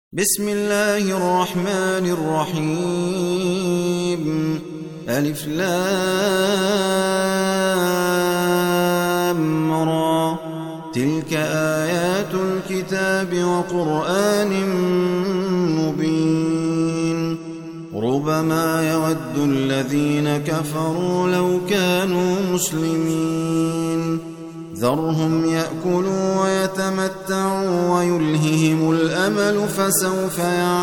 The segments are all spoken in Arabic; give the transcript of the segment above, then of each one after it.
بسم الله الرحمن الرحيم ألف لام را تلك آيات الكتاب وقرآن مبين ربما يود الذين كفروا لو كانوا مسلمين ذرهم يأكلوا ويتمتعوا ويلههم الأمل فسوف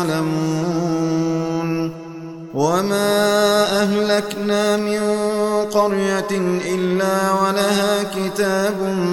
يعلمون وما أهلكنا من قرية إلا ولها كتاب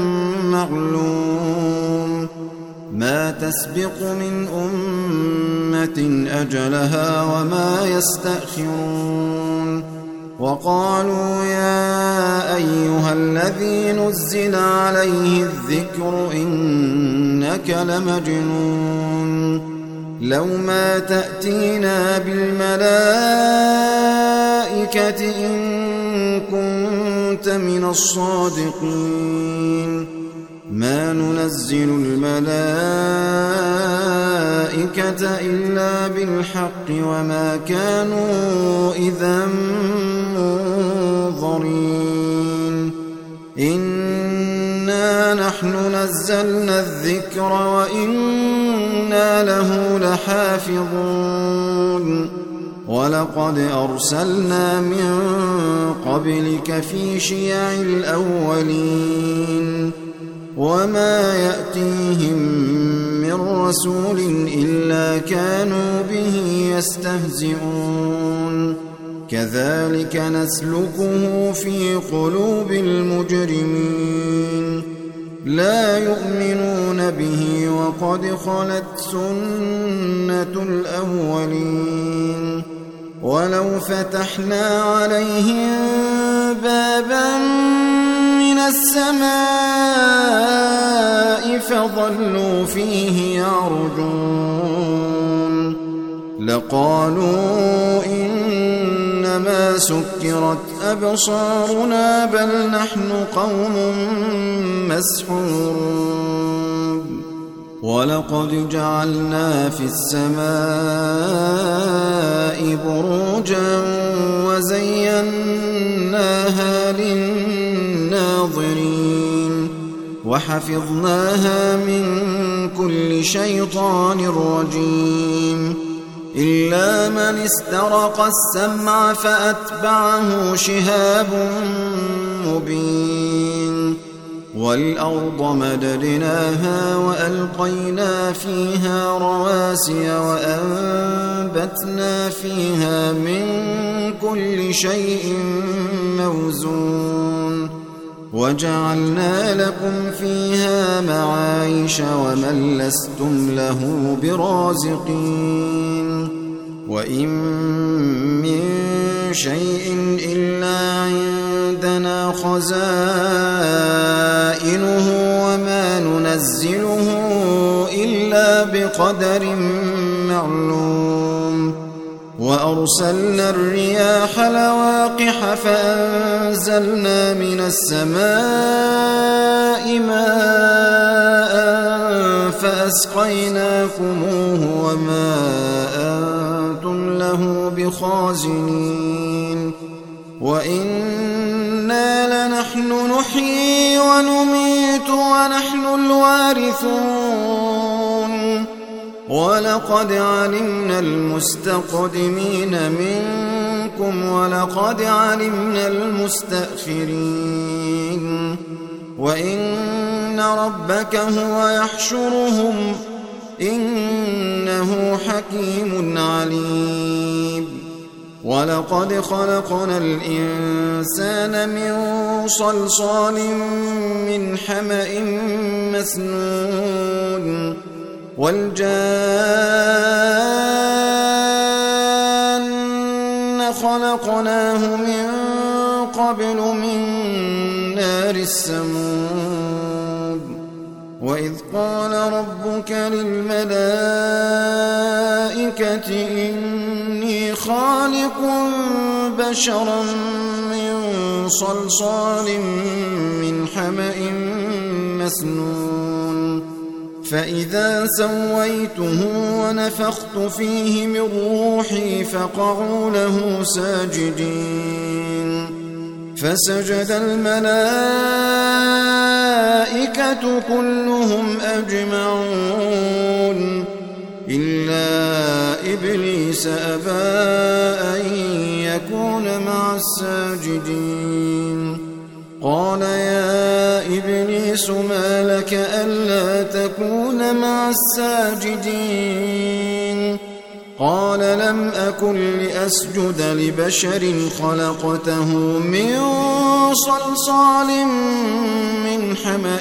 معلوم ما تسبق من أمة أجلها وما يستأخرون وقالوا يا أيها الذي نزل عليه الذكر إنك لمجنون لو ما تأتينا بالملائكة إن كنت من الصادقين ما ننزل الملائكة إلا بالحق وما كانوا إذا منظرين إنا نحن نزلنا الذكر وإنا له لحافظون ولقد أرسلنا من قبلك في شيع الأولين وما يأتيهم من رسول إلا كانوا به يستهزئون كذلك نسلكه في قلوب المجرمين لا يؤمنون به وقد خلت سنة الأولين ولو فتحنا عليهم بابا من السماء فظلوا فيه يعرجون لقالوا إنما سكرت أبصارنا بل نحن قوم مسحورون ولقد جعلنا في السماء بروجا وزيناها للناظرين وحفظناها من كل شيطان رجيم إلا من استرق السمع فأتبعه شهاب مبين والأرض مددناها وألقينا فيها رواسي وأنبتنا فيها من كل شيء موزون وجعلنا لكم فيها معايش ومن لستم له برازقين وإن من شيء إلا عندنا خزائنه وما ننزله إلا بقدر معلوم وأرسلنا الرياح لواقح فأنزلنا من السماء ماء فأسقيناكموه وما أنتم له بخازنين وإنا لنحن نحيي ونميت ونحن الوارثون ولقد علمنا المستقدمين منكم ولقد علمنا المستأخرين وإن ربك هو يحشرهم إنه حكيم عليم ولقد خلقنا الإنسان من صلصال من حمأ مسنون والجان خلقناه من قبل من نار السموم وإذ قال ربك للملائكة إني خالق بشرا من صلصال من حمأ مسنون فإذا سويته ونفخت فيه من روحي فقعوا له ساجدين فسجد الملائكة كلهم أجمعون إلا إبليس أبى أن يكون مع الساجدين قال يا إبليس ما لك ألا تكون مع الساجدين قال لم أكن لأسجد لبشر خلقته من صلصال من حمأ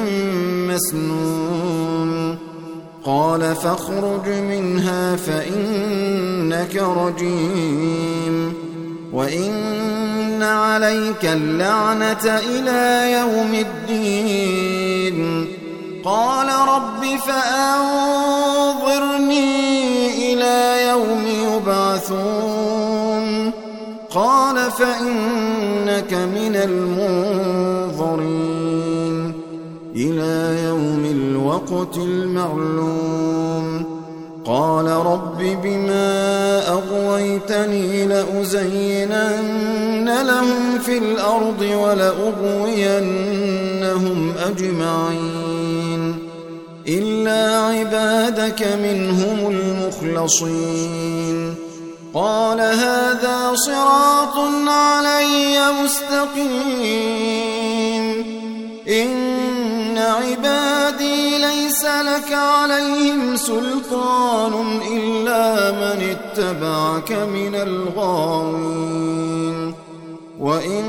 مسنون قال فاخرج منها فإنك رجيم وإن عليك اللعنة إلى يوم الدين قال رب فأنظرني إلى يوم يبعثون قال فإنك من المنظرين إلى يوم الوقت المعلوم قال رب بما أغويتني لأزينن لهم في الأرض ولأغوينهم أجمعين إلا عبادك منهم المخلصين قال هذا صراط علي مستقيم إن عبادي ليس لك عليهم سلطان إلا من اتبعك من الغاوين وإن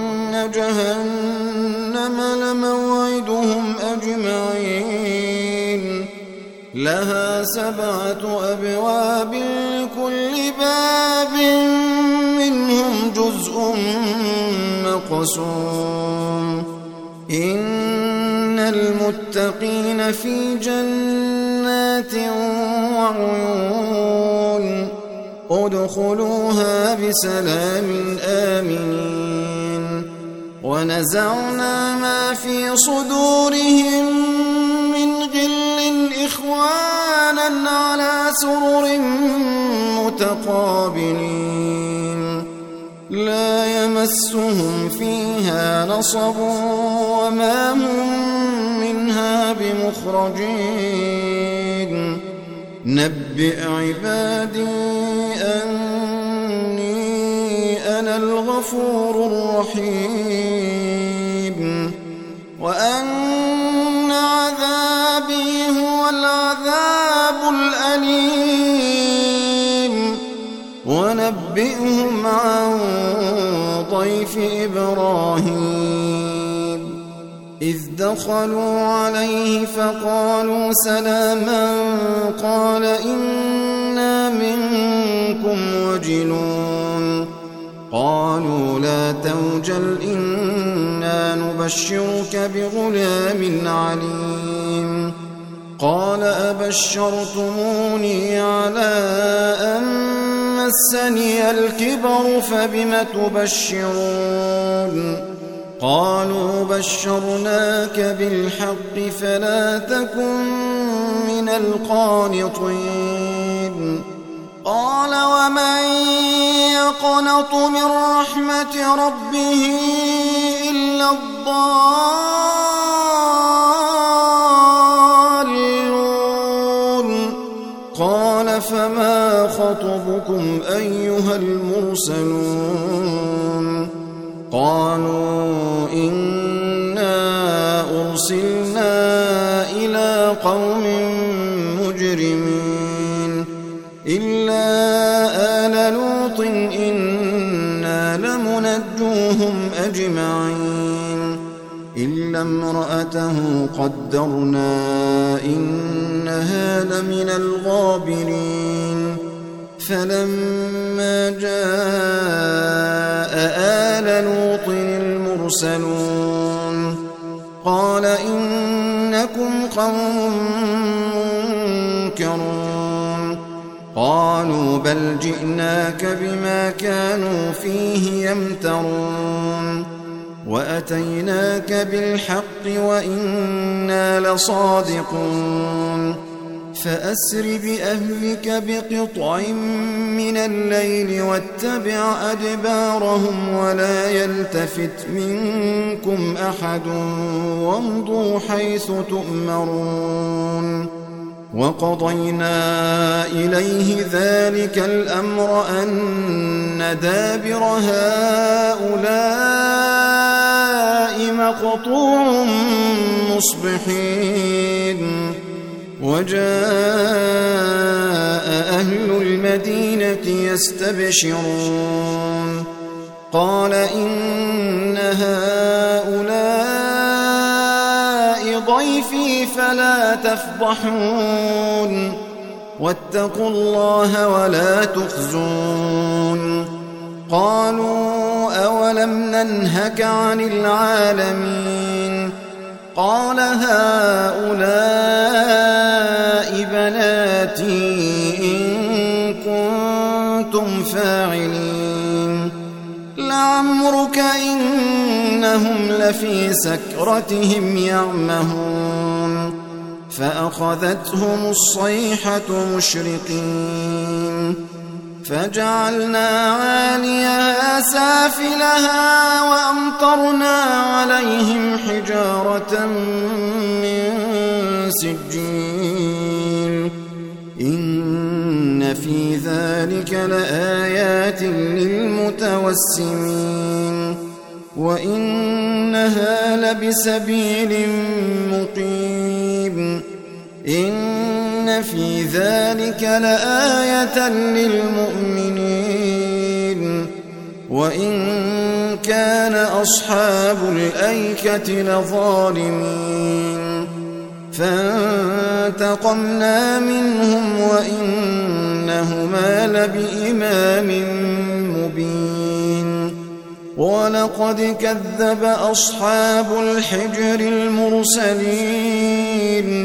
جهنم لموعدهم أجمعين لها 7 أبواب لكل باب منهم جزء مقسوم إن المتقين في جنات وعيون ادخلوها بسلام آمنين ونزعنا ما في صدورهم من غل إخوانا على سرر متقابلين لا يمسهم فيها نصب وما هم منها بمخرجين نبئ عبادي أني أنا الغفور الرحيم وأن عذابي هو العذاب الأليم ونبئهم عن ضيف إبراهيم إذ دخلوا عليه فقالوا سلاما قال إنا منكم وجلون قالوا لا توجل إنا نبشرك بغلام عليم قال أبشرتموني على أن مسني الكبر فبم تبشرون قالوا بشرناك بالحق فلا تكن من القانطين قال ومن يقنط من رحمة ربه إلا الضالون قال فما خطبكم أيها المرسلون قالوا إنا أرسلنا إلى قوم مجرمين إلا آل لوط إنا لمنجوهم أجمعين إلا امرأته قدرنا إنها لمن الغابرين فلما جاء آل لوط المرسلون قال إنكم قوم منكرون قالوا بل جئناك بما كانوا فيه يمترون وأتيناك بالحق وإنا لصادقون فأسر بأهلك بقطع من الليل واتبع أدبارهم ولا يلتفت منكم أحد وامضوا حيث تؤمرون وقضينا إليه ذلك الأمر أن دابر هؤلاء مقطوع مصبحين وجاء أهل المدينة يستبشرون قال إن هؤلاء ضيفي فلا تفضحون واتقوا الله ولا تخزون قالوا أولم ننهك عن العالمين قال هؤلاء بناتي إن كنتم فاعلين لعمرك إنهم لفي سكرتهم يعمهون فأخذتهم الصيحة مشرقين فجعلنا عاليها سافلها وأمطرنا عليهم حجارة من سجيل إن في ذلك لآيات للمتوسمين وإنها لبسبيل مقيم إن في ذلك لآية للمؤمنين وإن كان أصحاب الأيكة لظالمين فانتقمنا منهم وإنهما لبإمام مبين ولقد كذب أصحاب الحجر المرسلين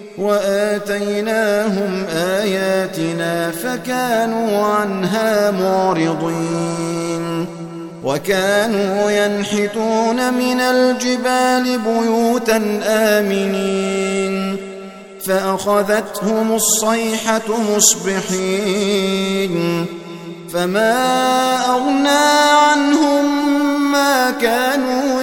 وآتيناهم آياتنا فكانوا عنها معرضين وكانوا ينحتون من الجبال بيوتا آمنين فأخذتهم الصيحة مصبحين فما أغنى عنهم ما كانوا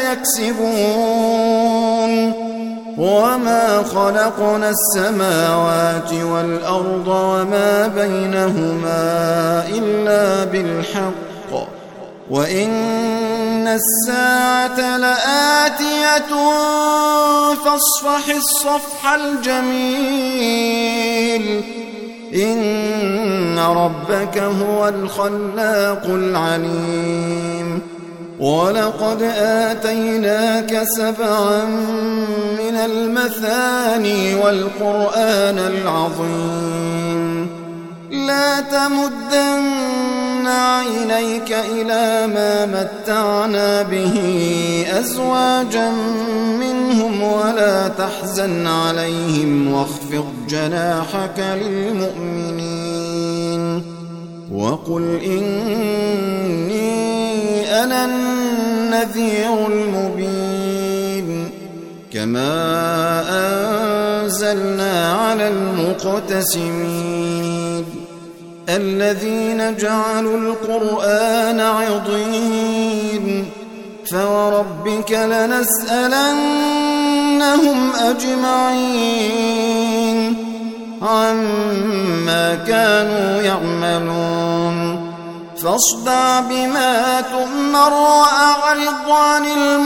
يكسبون وما خلقنا السماوات والأرض وما بينهما إلا بالحق وإن الساعة لآتية فاصفح الصفح الجميل إن ربك هو الخلاق العليم ولقد آتيناك 7 من المثاني والقرآن العظيم لا تمدن عينيك إلى ما متعنا به أزواجا منهم ولا تحزن عليهم واخفض جناحك للمؤمنين وقل إني أنا النذير المبين كما أنزلنا على المقتسمين الذين جعلوا القرآن عضين فوربك لنسألنهم أجمعين عما كانوا يعملون فاصدع بما تؤمر وأعرض عن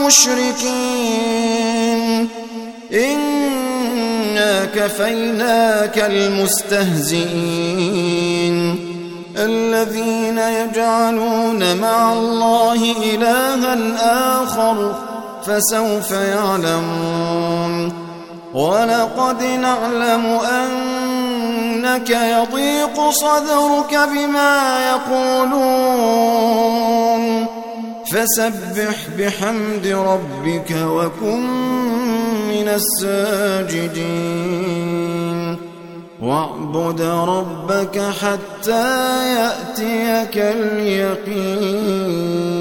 المشركين إنا كفيناك المستهزئين الذين يجعلون مع الله إلها آخر فسوف يعلمون ولقد نعلم أنك يضيق صدرك بما يقولون فسبح بحمد ربك وكن من الساجدين واعبد ربك حتى يأتيك اليقين.